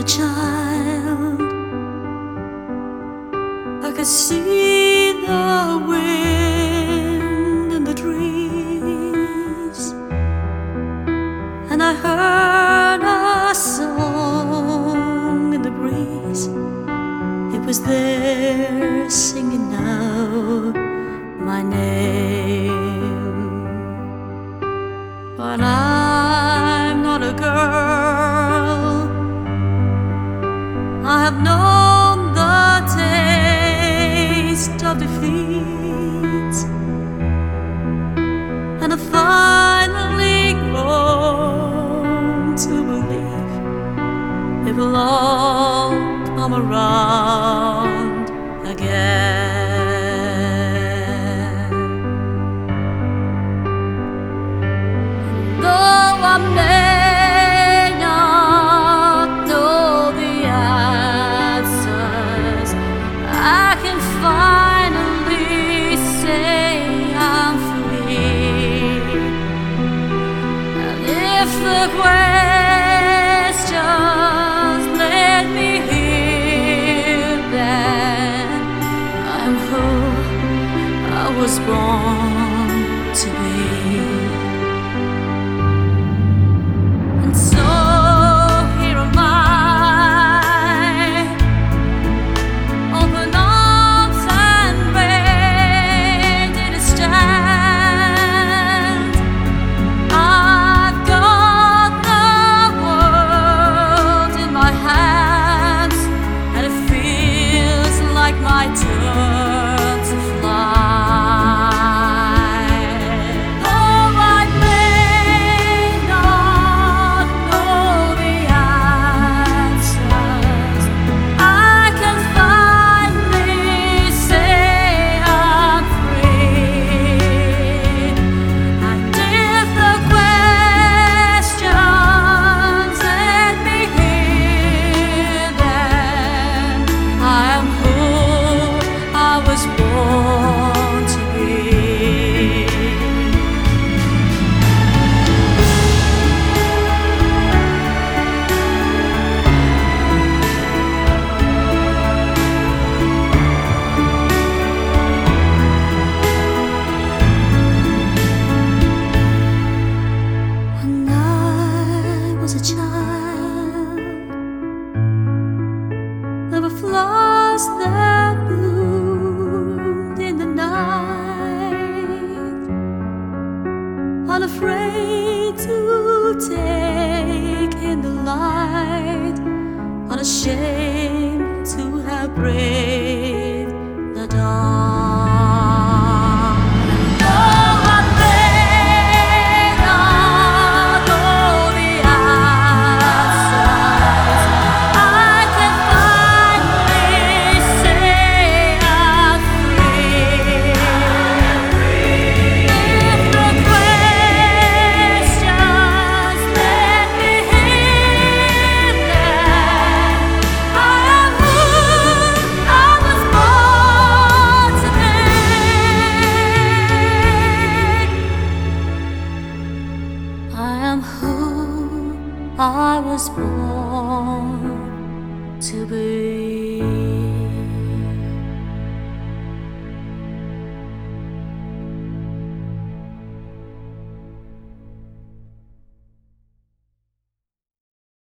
child, I could see the wind in the trees, and I heard a song in the breeze. It was there singing out my name. But I'm not a girl. I have known the taste of defeat, and I finally grown to believe it will all come around again. Though I may not know the answers, I can finally say I'm free. And if the questions let me hear, then I'm who I was born to be. And so here am I, open arms and ready to stand. I've got the world in my hands, and it feels like my turn to fly. Though I may not know the answers, I can finally say I'm free. And if the questions let me hear, then I am who I was born to be. When I was a child, there were flowers that bloomed in the night, unafraid to take in the light, unashamed to have praised